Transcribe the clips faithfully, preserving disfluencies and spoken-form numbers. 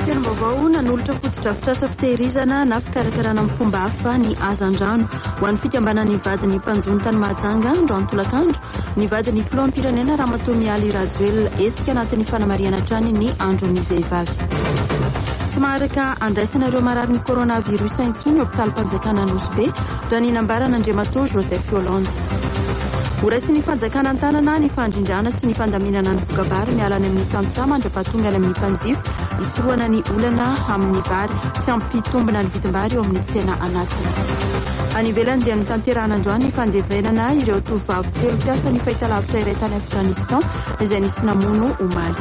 Vaovao nanolotra fotodrafitrasa fitehirizana na fikarakarana amin'ny fomba hafa ny hazandrano ho an'ny fikambanan'ny vadiny mpanjony tany Mahajanga androany tolakandro. Ny vadiny filoham-pirenena Ramatoa Mialy Rajoelina hetsika anatin'ny fanamariana trany ny andron'ny vehivavy. Tsy maharaka andraisana ireo marary ny coronavirus intsony hôpitalim-panjakana Nosbe raha ny nambarana Andriamatoa Joseph Hollande. Horaisy fanjakana an-tanana ny fandrindrana sy ny fandaminana ny vokabary miala any amin'ny tamtra mandra-pahatonga any amin'ny mpanjify isoroana ny olana amin'ny bary sy ampitombina ny vidim-bary eo amin'ny tsena anatiny. Any ivelany dia nitanterahana androany ny fandevenana ireo tovovavy telo mpiasa ny fahitalavitra iray tany Afghanistan izay nisy namono omaly.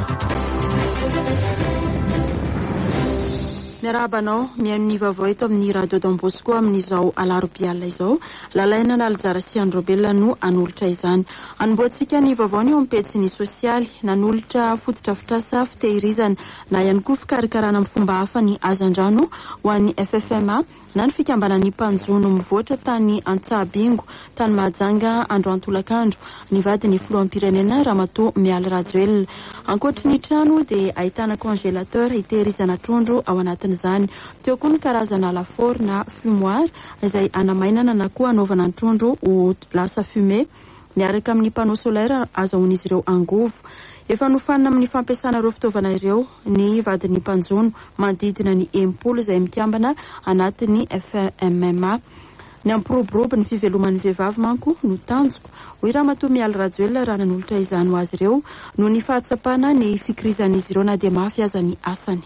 Miarabanao mihaino ny vaovao eto amin'ny Radio Don Bosco amin'izao alarobia alina izao. Lalaina Nalzara sy Androbella no anolotra izany. Anomboantsika ny vaovao ny eo amin'ny pejy sosialy nanolotra fotodrafitrasa fitehirizana na ihany koa fikarakarana amin'ny fomba hafa ny hazandrano ho an'ny F F M A na ny fikambanan'ny mpanjono mivoatra tany Antsabingo tany Mahajanga androany tolakandro. Ny vadiny filoham-pirenena Ramatoa Mialy Rajoelina. Ankoatra ny trano dia ahitana congélateur hitehirizana trondro ao anatin'izany. Teo koa ny karazana lafaoro na fumoir izay anamainana na koa anaovana ny trondro ho lasa fumé miaraka amin'ny panneau solaire azahoan'izy ireo angovo. Efa nofanina amin'ny fampiasana ireo fitaovana ireo ny vadiny mpanjono manodidina ny enimpolo izay mikambana anatin'ny F M M A. Ny ampiroborobo ny fiveloman'ny vehivavy manko no tanjoko. Hoy Ramatoa Mialy Rajoelina raha nanolotra izany ho azy ireo no ny fahatsapana ny fikirizan'izy ireo na dia mafy aza ny asany.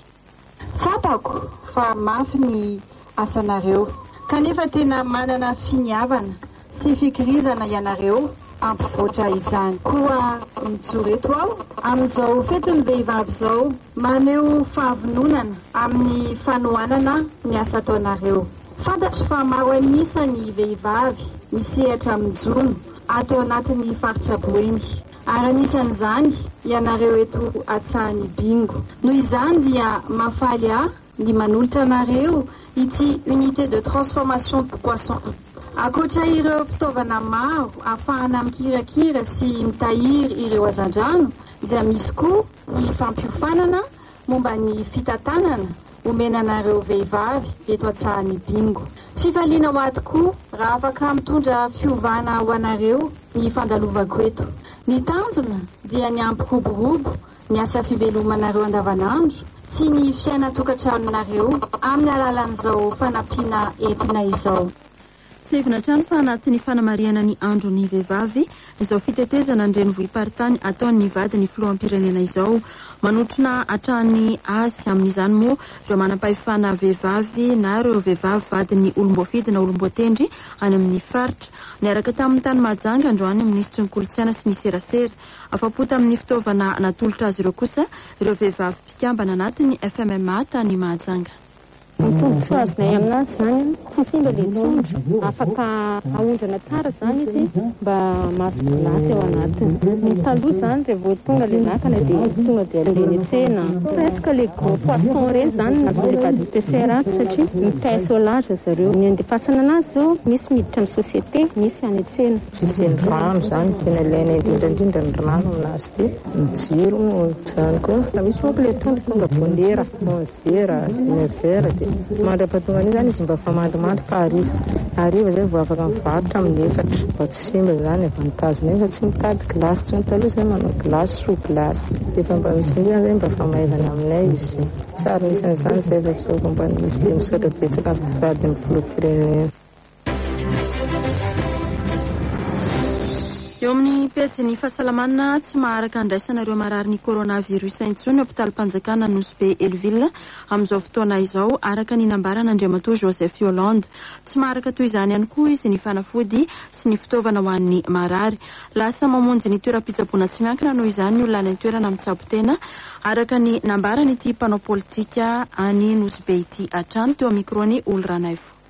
Fantako fa mafy ny asanareo kanefa tena manana finiavana sy fikirizana ianareo ampivoatra izany. Koa mitsoreto aho amin'izao fetin'ny vehivavy izao maneho fahavononana amin'ny fanohanana ny asa ataonareo. Fantatro fa maro anisan'ny vehivavy misehatra mijono ato anatin'ny faritra Boeny. Ary anisan'izany ianareo eto Antsahan'ny Bingo. Noho izany dia mafaly ahy ny manolotra anareo ity unité de transformation de poisson. Akoatra ireo fitaovana maro ahafahana mikirakira sy mitahiry ireo hazandrano dia misy koa ny fampiofanana momba ny fitantanana omenanareo vehivavy eto Antsahan'ny Bingo. Fifaliana ho ato koa raha afaka mitondra fiovana ho anareo ny fandalovako eto. Ny tanjona dia ny ampiroborobo ny asa fivelomanareo andavanandro sy ny fiaina tokantranonareo amin'ny alalan'izao fanampiana entina izao. Tsevina trano fa anatin'ny fanamariana ny andron'ny vehivavy izao fitetezana andrenivohim-paritany ataon'ny vadiny filoham-pirenena izao. Manotrona hatrany azy amin'izany moa ireo manam-pahefana vehivavy na ireo vehivavy vadiny olom-boafidy na olom-boatendry any amin'ny faritra. Niaraka tamin'ny tany Mahajanga androany ministry ny kolontsaina sy ny serasera. Afapo tamin'ny fitaovana natolotra azy ireo kosa ireo vehivavy mpikambana anatin'ny F M M A tany Mahajanga. Tsy azonay aminazy zany tsy simba le trondro afaka aondrana tsara zany izy mba mahazo lasy ao anatiny. Ny taloha zany rehefa vao tonga le nakana dia tonga dia aleny tsena presque le gros poisson reny zany na le vady tesera satria mitaise au large zareo. Ny andefasana anazy zao misy miditra amin'ny société misy any tsena. Tsisy ny rano zany tena ilaina indrindrandrindra ny rano aminazy dia mijiro zany koa. Raha misy moa le trondro tonga bonera onze heures neuf heures dia mandra-pahatonga an'io zany izy mba fa mandrimandry fa hariva hariva zay vao afaka mivarotra amin'ny efatra mba tsy simba zany avy mitazona efa tsy mitady glasy tsy mitaloha zay manao glasy so glasy efa mba misy an'izany zay mba fa maivana aminay izy tsara nisan'izany zay fa soko mba misy dia misaotra betsaka vady amin'ny filoham-pirenena. Eo amin'ny pejy ny fahasalamana tsy maharaka andraisana ireo marary ny coronavirus intsony hôpitalim-panjakana Nosbe Elville amin'izao fotoana izao araka ny nambarana Andriamatoa Joseph Hollande. Tsy maharaka toy izany ihany koa izy ny fanafody sy ny fitaovana ho an'ny marary. Lasa mamonjy ny toeram-pitsaboana tsy miankina noho izany ny olona ny toerana amin'ny tsabotena araka ny nambarana ity mpanao politika any Nosbe ity hatrany teo microny Olranaivo.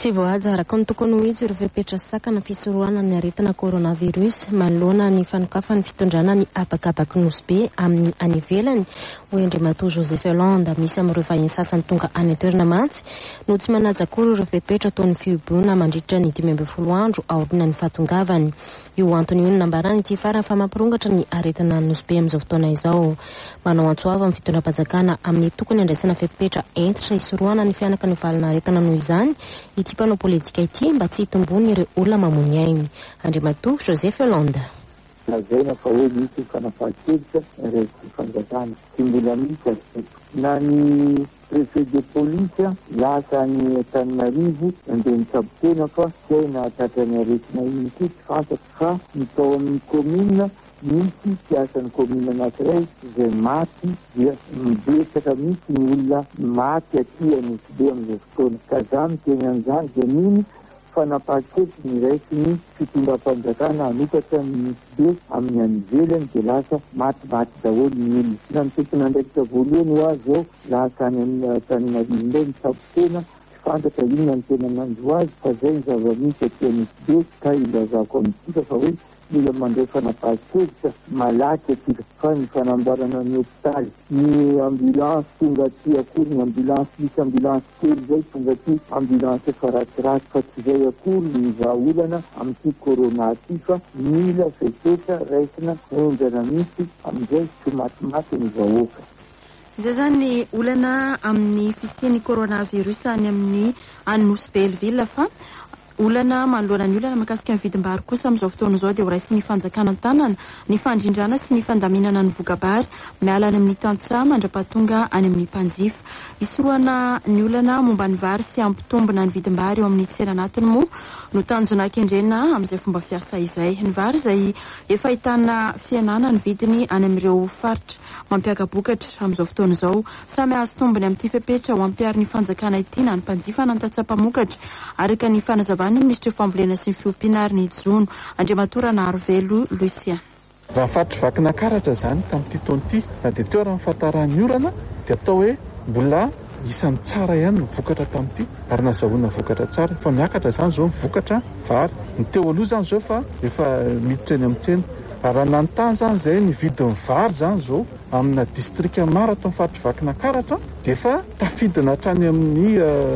Tsy voaja araka ny tokony ho izy ireo fepetra sakana fisorohana ny aretina coronavirus manoloana ny fanokafa ny fitondrana ny abakabaky nosy be amin'ny any ivelany. Hoendrimatoa Joseph Hollande misy amin'ireo vahiny sasany tonga any an-toerana mantsy no tsy manaja akory ireo fepetra ataony fiobona mandritra ny dimy ambin'ny folo andro aoriana ny fahatongavany. Io antony io nambarany ity farany fa mampirongatra ny aretina nosy be amin'izao fotoana izao. Manao antsoava amin'ny fitondram-panjakana amin'ny tokony andraisana fepetra entitra isorohana ny fianaka ny valina aretina noho izany ity mpanao politika ity mba tsy hitombony ireo olona mamony ainy. Andrimatoa Joseph Hollande. Lazaina fa hoe misy fanapahan-kevitra rehefa fanjakana tsy mbola misy na ny préfet de police lasa ny Antananarivo andeha mitsabo-tena fa tena tatrany aretina iny ity tsy fantatra fa mitao amin'ny commune misy mpiasan'ny commune anankiray izay maty dia mibetsaka misy ny olona maty aty anosy be amin'izao fotoana ka zany teny an'izany dia niny fanapahan-kevitra ny raiky ny fitondram-panjakana hanokatra ny nosy be amin'ny any ivelany dia lasa maty-maty daholo ny olona. Na ny tompona andraikitra voalohany ho azy ao lasa any amin'ny Antananarivo indray mitsabo-tena tsy fantatra inona ny tena nanjo azy fa zay ny zava-misy aty anosy be ka ilazako amintsika fa hoe mila mandray fanapahan-kevitra malaky aty fa ny fanamboarana ny hôpitaly ny ambulance tonga aty akory ny ambulance misy ambulance kely zay tonga aty ambulance efa ratsiratsy fa tsy zay akory ny vahaolana amin'ity corona aty fa mila fepetra raisina onjana misy amin'izay tsy matymaty ny vahoaka. Izay zany ny olana amin'ny fisian'ny coronavirus any amin'ny Anosy Belleville fa olana manoloana ny olana makasika ny vidim-bary kosa amin'izao fotoana izao dia ho raisy ny fanjakana tanana ny fandrindrana sy ny fandaminana ny vokabary miala any amin'ny tantsaha mandra-pahatonga any amin'ny mpanjifa. Isorohana ny olana momba ny vary sy ampitombona ny vidim-bary eo amin'ny tsena anatiny moa no tanjona kendrena amin'izay fomba fiasa izay. Ny vary izay efa ahitana fianana ny vidiny any amin'ireo faritra mampiaka-bokatra amin'izao fotoana izao samy azo tombony amin'ity fepetra ho ampiary ny fanjakana ity na ny mpanjifa na ny tantsaha-mpamokatra araka ny fanazavana ny ministry fambolena sy ny fiompiana ary ny jono. Andriamatora Narvelo Lucien. Raha fatra vakina karatra zany tamin'ity taona ity na dia teo raha mifantaran'ny orana dia atao hoe mbola isan'ny tsara ihany ny vokatra tamin'ity ary nazahoana vokatra tsara fa miakatra zany zao vokatra vary. Ny teo aloha zany zao fa efa miditra eny amin'ny tsena ary raha nanontany zany zay ny vidin'ny vary zany zao amina distrika maro atao fatra vakina karatra dia efa tafidina hatrany amin'ny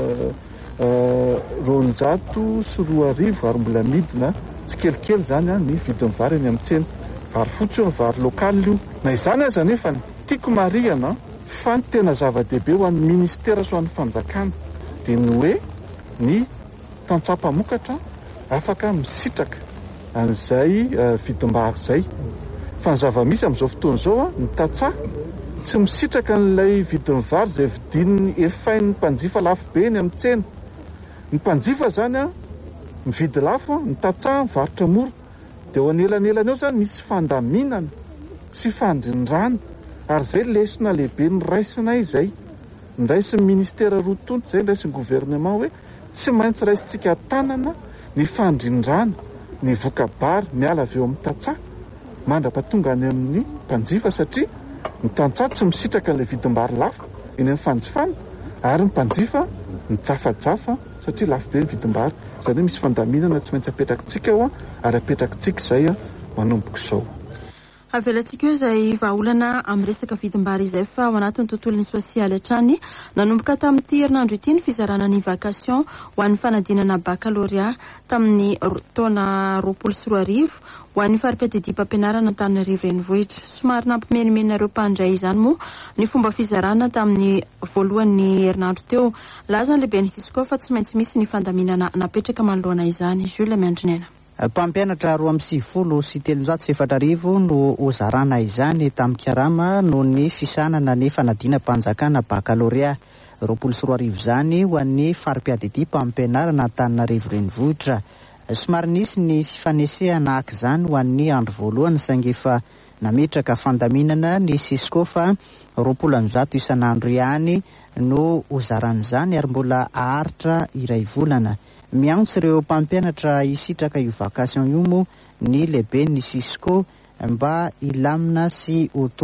roanjato sy roa arivo ary mbola midina tsy kelikely zany a ny vidin'ny vary eny amin'ny tsena. Vary fotsy io vary lokaly io na izany aza nefa tiako marihana fa ny tena zava-dehibe ho an'ny ministera sy ho an'ny fanjakana dia ny hoe ny tantsaha-mpamokatra afaka misitraka an'izay vidim-bary zay fa ny zava-misy amin'izao fotoana izao a ny tantsaha tsy misitraka n'ilay vidin'ny vary izay vidin'ny efain'ny mpanjifa lafo be eny amin'ny tsena. Ny mpanjifa zany a mividy lafo, ny tantsaha mivarotra mora dia ho anelanelany eo zany misy fandaminana sy fandrindrana ary zay lesona lehibe ny raisina izay ny raisin'ny ministera roa tonta zay ny raisin'ny gouvernement hoe tsy maintsy raisintsika tanana ny fandrindrana ny vokabary miala avy eo amin'ny tantsaha mandra-pahatonga any amin'ny mpanjifa satria ny tantsaha tsy misitraka ilay vidim-bary lafo eny amin'ny fanjifana ary ny mpanjifa mijafajafa satria lafo be ny vidim-bary izany hoe misy fandaminana tsy maintsy apetrakintsika eo ary apetrakintsika izay a manomboka izao. Avelantsika eo izay vahaolana amin'ny resaka vidim-bary izay fa ao anatin'ny tontolon'ny sosialy hatrany nanomboka tamin'ity herinandro ity ny fizarana ny vacation ho an'ny fanadinana baccalauréat tamin'ny taona roapolo sy roa arivo ho an'ny fari-piadidim-pampianarana Antananarivo renivohitra. Somary nampimenimenareo mpandray izany moa ny fomba fizarana tamin'ny voalohan'ny herinandro teo. Laza ny lehibe ny Cisco fa tsy maintsy misy ny fandaminana napetraka manoloana izany. Jules Miandrinena. Mpampianatra roa amby sivifolo sy telonjato sy efatra arivo no ozarana izany tamin'ny Karama noho ny fisanana ny fanadinam-panjakana baccalauréat roapolo sy roa arivo izany ho an'ny fari-piadidim-pampianarana Antananarivo renivohitra. Somary nisy ny fifanesehana ak' izany ho an'ny andro voalohany saingy efa nametraka fandaminana ny Cisco fa roapolo amby zato isan'andro ihany no ozaran'izany ary mbola aharitra iray volana. Miantso ireo mpampianatra hisitraka io vacation io moa ny lehibe ny Cisco mba ilamina sy otony.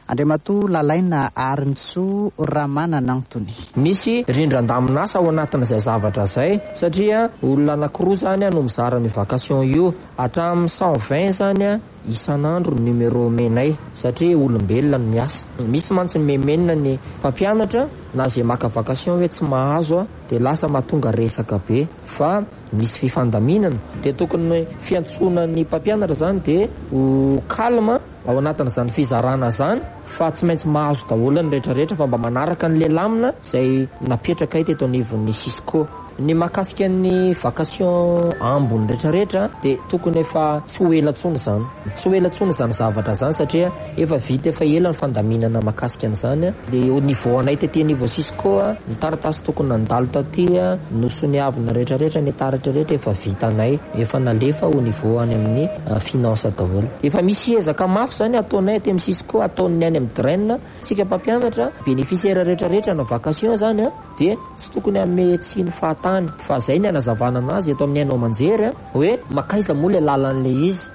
Andriamatoa Lalaina Arintsoa Ramana Nangtony. Misy rindran-daminasa ao anatin'izay zavatra zay satria olona anankiroa zany no mizara ny vakasion io hatramin'ny cent vingt zany a isan'andro numéro menay satria olombelona no miasa. Misy mantsy memenina ny mpampianatra na zay maka vakasion hoe tsy mahazo a dia lasa mahatonga resaka be fa misy fifandaminana dia tokony fiantsoana ny mpampianatra zany dia ho kalma ao anatin'izany fizarana zany fa tsy maintsy mahazo daholo ny rehetrarehetra fa mba manaraka ny lehilamina izay napetraka ety eto anivon'ny Cisco. Ny mahakasika ny vakasion ambony rehetrarehetra dia tokony efa tsy ho elantsony zany tsy ho elantsony zany zavatra zany satria efa vita efa ela ny fandaminana mahakasika an'izany dia au niveau anay tetỳ niveau Cisco ny taratasy tokony nandalo taty nosoniavina rehetrarehetra ny taratra rehetra efa vita anay efa nalefa au niveau any amin'ny finance daholo. Efa misy ezaka mafy zany ataonay aty amin'ny Cisco ataon'ny any amin'ny draine tsika mpampianatra bénéficiaire rehetrarehetra na vakasion zany dia tsy tokony ame tsy ny fahatany fa zay ny anazavana anazy eto amin'ny ainao manjery hoe makaiza moa le lalan'le izy.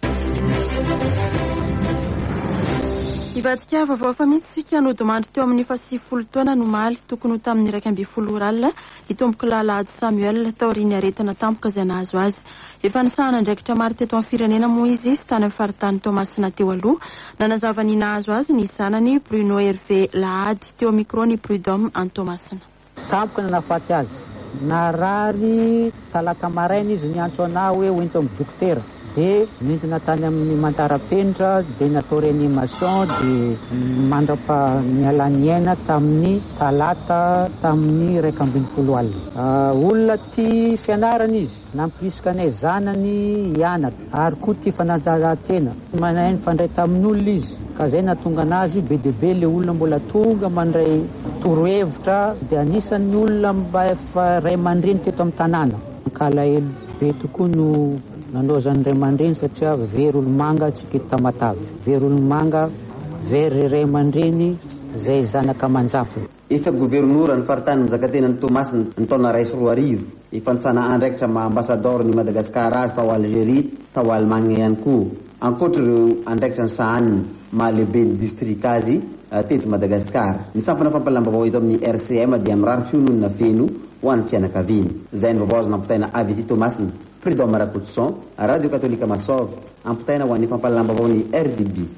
Ivadika vaovao fa mihitsika nodimandry teo amin'ny fasifolo taona no maly tokony ho tamin'ny iraika amby folo oralina itomboky lalady Samuel taoriny aretina tampoka izay nahazo azy. Efa nisahana ndraikitra maro teto amin'ny firenena moa izy izy tany amin'ny faritany Tomasina teo aloha nanazava ny nahazo azy ny zanany Bruno Hervé Lahady teo micro ny Prudhomme any Tomasina. Tampoka na nahafaty azy narary talata maraina izy niantso anah hoe hoento amin'ny dokotera dia nentina tany amin'ny mantara-penitra dia natao réanimation dia mandrapa nialany aina tamin'ny talata tamin'ny iraika ambin'ny folo alina. Olona tia fianarana izy nampirisika anay zanany hianatra ary koa tia fanatanjahantena manay ny fandray tamin'olona izy ka zay natonga anazy be dia be le olona mbola tonga mandray torohevitra dia anisan'ny olona mba efa ray aman-dreny teto amin'ny tanàna. Kalahelo be tokoa no nanao ray aman-dreny satria very olo-manga tsy kety tamatavy very olo-manga very ray aman-dreny zay zanaka manjafina. Efa gouvernoura ny faritany mizakatena ny Tomasina ny taona ray sy roa arivo ifantsana andraikitra ma ambassador ny Madagascar azy tao Algérie tao Allemagne ihany koa ankoatra ireo andraikitra ny sahaniny mahalehibe ny district azy teto Madagascar. Ny sampana fampalambavao eto amin'ny R C M dia mirary fiononina feno ho an'ny fianakaviany. Zay ny vaovao azo nampitaina avy ety Tomasina. Prudhomme Rakotson, Radio Katolika Masov, ampitaina ho an'ny fampalambavao ny R D B.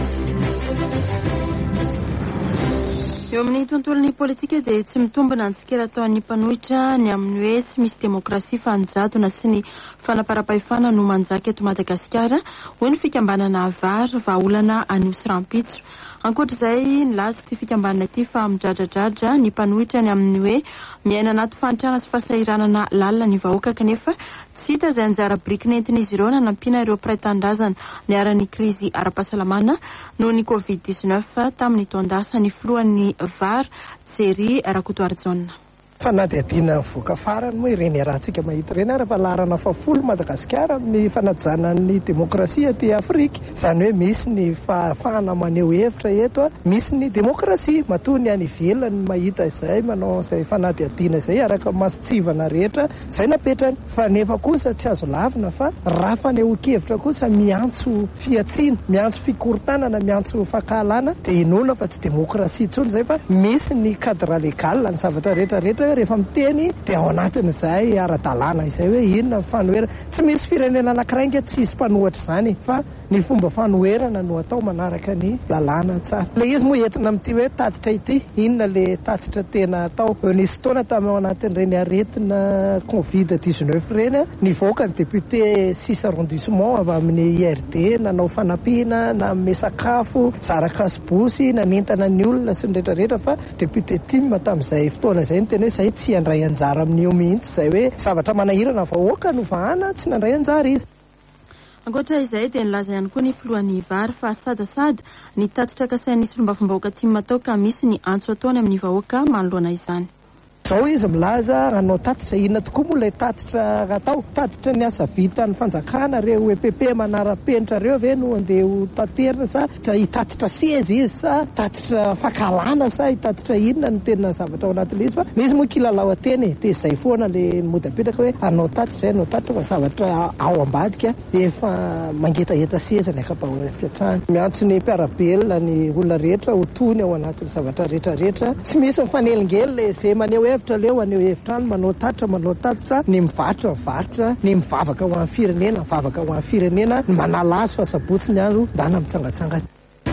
Eo amin'ny tontolon'ny politika dia tsy mitombina antsika ataon'ny mpanohitra ny amin'ny hoe tsy misy demokrasia fa anjadona sy ny fanaparam-pahefana no manjaka eto Madagasikara hoy ny fikambanana vary vahaolana anosy rampitso. Ankoatr'izay nilaza ity fikambanana ity fa midradradratra ny mpanohitra ny amin'ny hoe miaina anaty fanitrana sy fahasahiranana lalina ny vahoaka kanefa tsy hita izay anjara biriky nentin'izy ireo nanampiana ireo mpiray-tanindrazana niaran'ny krizy ara-pahasalamana noho ny covid dix-neuf tamin'ny taondasa ny filohan'ny vary Jery Rakotoarijona. Fanadihadiana voaka farany moa ireny rahantsika mahita ireny ary valarana fafolo Madagasikara amin'ny fanajanan'ny demokrasia ty Afrika. Izany hoe misy ny fahafahana maneho hevitra eto, misy ny demokrasia matoa ny any ivelany mahita izay manao izay fanadihadiana izay araka masitsivana rehetra izay napetrany. Fa nefa kosa tsy azo lavina fa raha fanehoan-kevitra kosa miantso fiatsiana, miantso fikorontanana, miantso fahakalana dia inona fa tsy demokrasia intsony izay fa misy ny cadre légal ny zavatra rehetra rehetra rehefa miteny dia ao anatin'izay ara-dalàna izay hoe inona fanoherana. Tsy misy firenena anankiray tsy hisy mpanohatra izany fa ny fomba fanoherana no atao manaraka ny lalàna tsara. Le izy moa entina amin'ity hoe tatitra ity inona le tatitra tena atao. Nisy taona tamin'ny ao anatin'ireny aretina covid dix-neuf ireny ny voaka ny député six arrondissement avy amin'ny I R D nanao fanampiana na me sakafo zarakasibosy nanentana ny olona sy ny rehetrarehetra fa député Tim tamin'izay fotoana izay ny tena hoe izay tsy handray anjara amin'io mihitsy izay hoe zavatra manahirana vahoaka no vahana tsy nandray anjara izy. Ankoatra izay dia nilaza ihany koa ny filohan'ny vary fa sadasada ny tatitra kasain'ny solombavambahoaka Tim atao ka misy ny antso ataony amin'ny vahoaka manoloana izany. zao izy milaza anao tatitra inona tokoa moa ilay tatitra atao tatitra ny asa vita ny fanjakana reo E P P manara-penitra reo ve no andeha ho taterina sa hitatitra seza izy sa tatitra fakalana sa hitatitra inona no tena zavatra ao anatin'ilay izy fa izy moa kilalao ateny dia izay foana le modapetraka hoe anao tatitra anao tatitra fa zavatra ao ambadika efa mangetaheta seza ny akapahoram-piatsahana miantso ny mpiarabelona ny olona rehetra ho tony ao anatin'ny zavatra rehetrarehetra tsy misy mifanelingely le zay maneho hevitra leo aneho hevitrany manao tatitra manao tatitra ny mivarotra mivarotra ny mivavaka ho amin'ny firenena mivavaka ho amin'ny firenena ny manalazo fa sabotsy ny andro dana mitsangatsangana.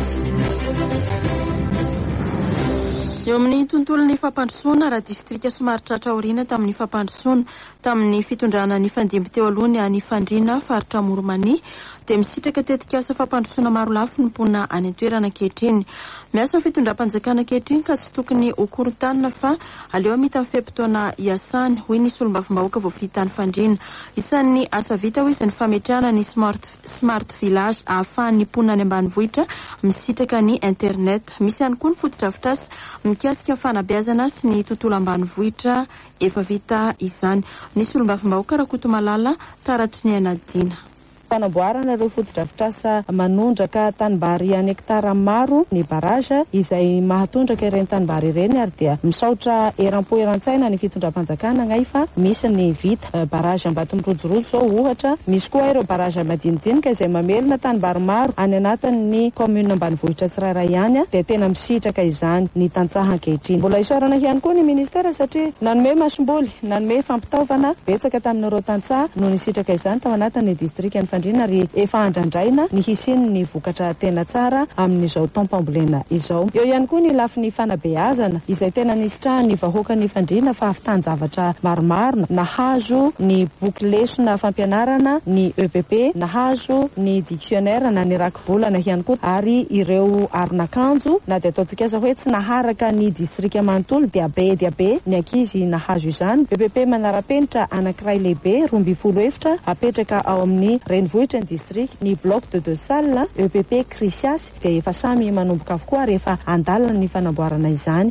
Eo amin'ny tontolon'ny fampandrosoana raha distrika somary tratra aoriana tamin'ny fampandrosoana tamin'ny fitondrana ny fandimby teo alohany any Fandriana faritra Moromania dia misitraka tetika asa fampandrosoana maro lafo ny mponina any an-toerana ankehitriny. Miasa fitondram-panjakana ankehitriny ka tsy tokony ho korontanina fa aleo amita amin'ny fe-potoana iasany hoy ny solombavambahoaka voavita any Fandriana. Isan'ny asa vita ho izy ny fametrahana ny smart, smart village ahafahan'ny mponina any ambanivohitra misitraka ny internet. Misy ihany koa ny fotodrafitrasa mikasika fanabeazana sy ny tontolo ambanivohitra efa vita izany. Ny solombavambahoaka Rakoto Malala taratry ny Anadina. Fanamboarana ireo fotodrafitrasa manondraka tanimbary any hektara maro ny baraza izay mahatondraka ireny tanimbary ireny ary dia misaotra eram-po eran-tsaina ny fitondram-panjakana ngay fa misy ny vita baraza Ambatomirojorojo zao ohatra, misy koa ireo baraza madinidinika izay mamelona tanimbary maro any anatin'ny commune ambanivohitra tsirairay ihany dia tena misitraka izany ny tantsaha ankehitriny. Mbola isorana ihany koa ny ministera satria nanome masom-boly nanome fampitaovana betsaka tamin'ireo tantsaha no nisitraka izany tao anatin'ny distrika ary efa andrandraina ny hisiny ny vokatra tena tsara amin'izao taom-pambolena izao. Eo ihany koa ny lafin'ny fanabeazana izay tena nisitrahany vahoaka ny Fandriana fa hafitan-javatra maromaro nahazo ny boky lesona fampianarana ny E P P, nahazo ny dictionnaire na ny rakibolana ihany koa ary ireo aron'akanjo na dia ataontsika aza hoe tsy naharaka ny distrika manontolo dia be dia be ny ankizy nahazo izany. E P P manara-penitra anankiray lehibe roa ambin'ny folo efitra apetraka ao amin'ny vohitra ny district ny bloc de deux salles E P P Crisias dia efa samy manomboka avokoa ary efa andalana ny fanamboarana izany.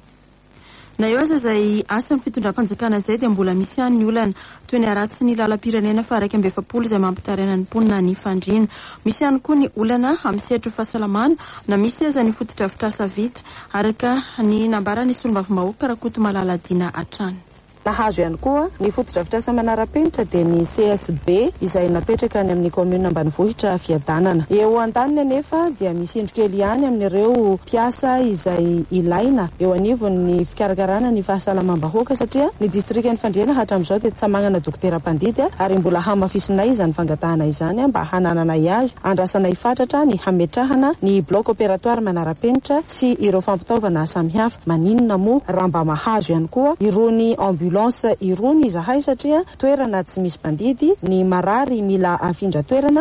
Na eo aza izay asan'ny fitondram-panjakana izay dia mbola misy ihany ny olana toy ny aratsy ny lalam-pirenena fa raika amby efapolo izay mampitaraina ny mponina ny Fandriana. Misy ihany koa ny olana amin'ny sehatry fahasalamana na misy aza ny fotodrafitrasa vita araka ny nambarany solombavambahoaka Rakoto Malala Dina Atrano. Nahazo ihany koa ny fotodrafitrasa manara-penitra dia ny C S B izay napetraka any amin'ny commune ambanivohitra fiadanana. Eo an-taniny anefa dia misy indrokely ihany amin'ireo mpiasa izay ilaina eo anivon'ny fikarakarana ny fahasalamam-bahoaka satria ny distrika ny Fandriana hatramin'izao dia tsy manana dokotera mpandidy ary mbola hamafisinay izany fangatahana izany mba hanananay azy andrasanay fatratra ny hametrahana ny bloc opératoire manara-penitra sy ireo fampitaovana samihafa. Maninona moa raha mba mahazo ihany koa irony ambulance irony izahay satria toerana tsy misy mpandidy ny marary mila afindra toerana.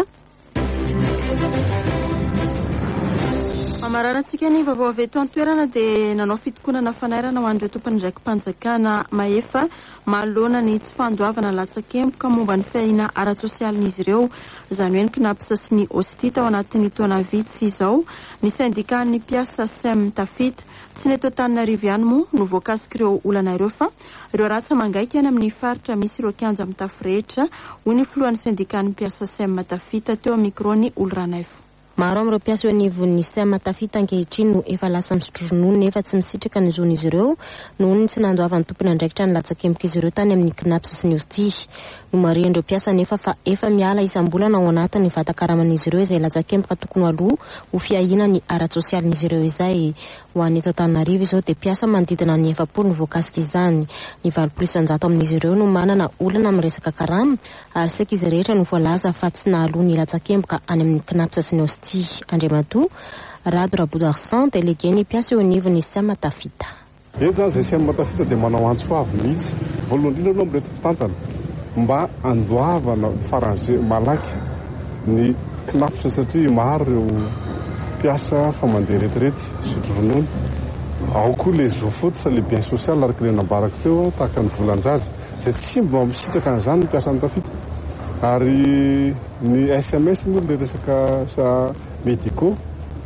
Amararantsika ny vaovao avy eto an-toerana dia nanao fitokonana fanairana ho an'ireo tompony ndraiky mpanjakana maefa manoloana ny tsy fandoavana latsakempoka momba ny fiaina ara-tsosialin'izy ireo izany hoe ny knapsa sy ny ostita ao anatin'ny taona vitsy izao. Ny syndikan'ny mpiasa S E M tafita tsy ny eto Antananarivo ihany moa no voakasika ireo olana ireo fa ireo ratsa mangaika any amin'ny faritra misy ireo kianja amin'ny tafirehetra hoy ny filohan'ny syndikan'ny mpiasa S E M tafita teo amin'ny mikrony Oloranaifo. Maro amin'ireo mpiasa eo anivon'ny S E M tafita ankehitriny no efa lasa misotro ronono nefa tsy misitraka ny zon'izy ireo noho ny tsy nandoavan'ny tompony andraikitra ny latsakempoka izy ireo tany amin'ny knapsa sy ny osti. No marian'ireo mpiasa nefa fa efa miala isam-bolana ao anatin'ny vatakaraman'izy ireo izay latsakempoka tokony aloha ho fiahina ny ara-tsosialin'izy ireo izay ho an'ny eto Antananarivo izao dia mpiasa manodidina ny efapolo no voakasika izany. Ny valopolo isanjato amin'izy ireo no manana olana amin'ny resaka karama ary seka izy rehetra no voalaza fa tsy nahaloa ny latsakempoka any amin'ny knapsa sy ny osti. Andriamatoa Rado Raboudarsan délégué ny mpiasa eo anivon'ny S E M tafita. Eto zany izay S E M tafita dia manao antso avy mihitsy voalohany indrindra aloha amin'ireo mpitantana mba andoavana faran'izay malaky ny knapsa satria maro ireo mpiasa fa mandeha retirety sotro ronono. Ao koa le zofoty sa le bien social araka le nambaraka teo tahaka ny volanjaza izay tsy mba misitraka an'izany ny mpiasa ny tafita. Ary ny S M S moa le resaka sa médicaux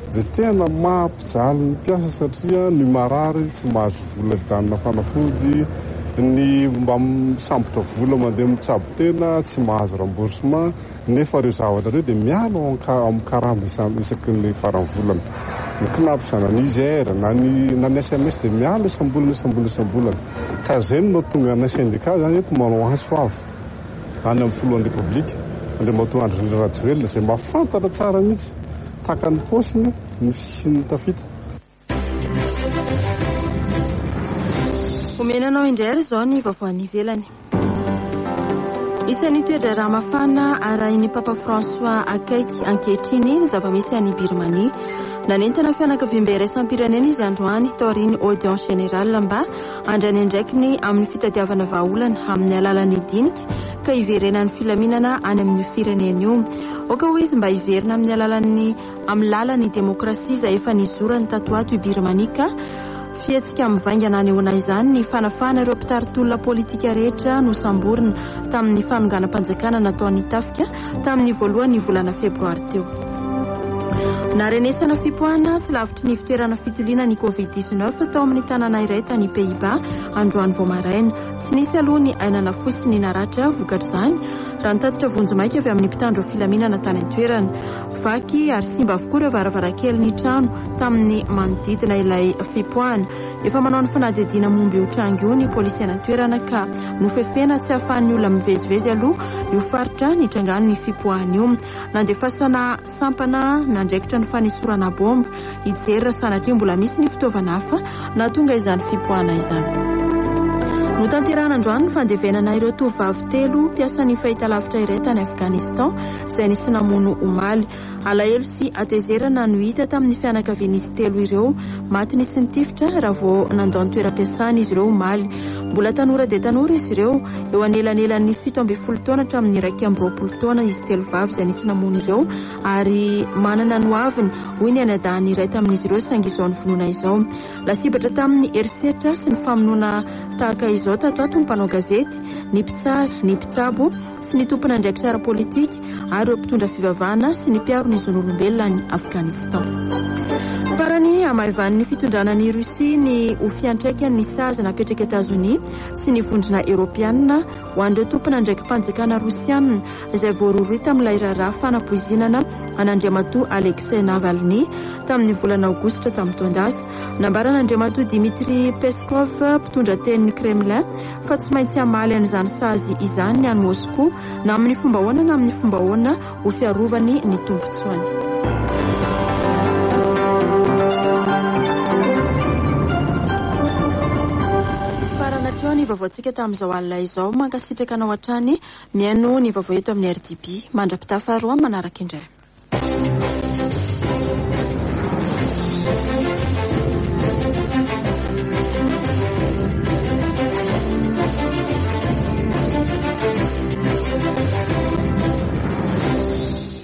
dia tena mampijaly ny mpiasa satria ny marary tsy mahazo vola vidanina fanafody, ny mba misambotra vola mandeha mitsabo tena tsy mahazo remboursement, nefa ireo zavatra ireo dia miala amin'ny karama isaky ny farany volana. Ny knap sana ny izera na ny na ny S M S dia miala isam-bolana isam-bolana isam-bolana. Ka izay no tonga ny syndicat zany eto manao anso avy any amin'ny foloan'ny repoblika dia mahatonga Andry Rajoelina izay mahafantatra tsara mihitsy taka ny paosiny ny fisian'ny tafita. Omenanao indray ary izao ny vaovao ivelany. Isan'ny toetra raha mafana arahin'ny Papa François akaiky ankehitriny ny zava-misy any Birmanie. Nanentana fianakaviam-be iraisam-pirenena izy androany taoriny audience générale mba andrany andraikiny amin'ny fitadiavana vahaolana amin'ny alalan'ny dinika ka iverenan'ny filaminana any amin'ny firenena io. Oka ho izy mba hiverina amin'ny alalan'ny amin'ny lalan'ny demokrasia izay efa nizorany tato ato i Birmanie ka fietsika mivaingana any ona izany ny fanafana ireo mpitaritolona politika rehetra no samborina tamin'ny fanonganam-panjakana nataon'ny tafika tamin'ny voalohany volana febroary teo. Narenesana fipoahana tsy lavitry ny fitoerana fitiliana ny covid dix-neuf tao amin'ny tanàna iray tany Pays-Bas androany vao maraina. Tsy nisy aloha ny ainana fosiny naratra vokatra izany raha nitatitra vonjimaika avy amin'ny mpitandro filaminana tany an-toerana. Vaky ary simba avokoa ireo varavarankely trano tamin'ny manodidina ilay fipoahana. Efa manao ny fanadihadiana momba io trano io ny polisy an-toerana ka nofefena tsy ahafahan'ny olona mivezivezy aloha io faritra nitrangano ny fipoahana io. Nandefasana sampana nandraikitra ny fanisorana bomba hijery sanatria mbola misy ny fitaovana hafa nahatonga izany fipoahana izany. Notanterahana androany ny fandevenana ireo tovovavy telo mpiasan'ny fahitalavitra iray tany Afghanistan izay nisy namono omaly. Alahelo sy atezerana no hita tamin'ny fianakavian'izy telo ireo maty nisy nitifitra raha vao nandao ny toeram-piasana izy ireo omaly. Mbola tanora dia tanora izy ireo eo anelanelan'ny fito ambin'ny folo taona hatramin'ny iraika amby roapolo taona izy telo vavy izay nisy namono ireo ary manana no aviny hoy ny anadahany iray tamin'izy ireo saingy izao ny vonoana izao. Lasibatra tamin'ny herisetra sy ny famonoana tahaka izao tato ato ny mpanao gazety, ny mpitsara, ny mpitsabo sy ny tompona andraikitra ara-politika ary ireo mpitondra fivavahana sy ny mpiaro ny zon'olombelona ny Afghanistan. Farany amahivan'ny fitondrana ny Russie ny ho fiantraikany sazy napetraka Etazonia sy ny vondrona Europeanina ho an'ireo tompona andraikim-panjakana Rosianina izay voaroroy tamin'ilay raharaha fanapoizinana an'Andriamatoa Alexei Navalny tamin'ny volana aogositra tamin'ny taondasa. Nambaran'Andriamatoa Dmitry Peskov mpitondra tenin'ny Kremlin fa tsy maintsy hamaly an'izany sazy izany any Moscou na amin'ny fomba ahoana na amin'ny fomba ahoana ho fiarovany ny tombotsoany. Ny vaovaontsika tamin'izao alina izao mankasitraka anao hatrany miaino ny vaovao eto amin'ny R D B mandra-pitafaroa manaraka indray.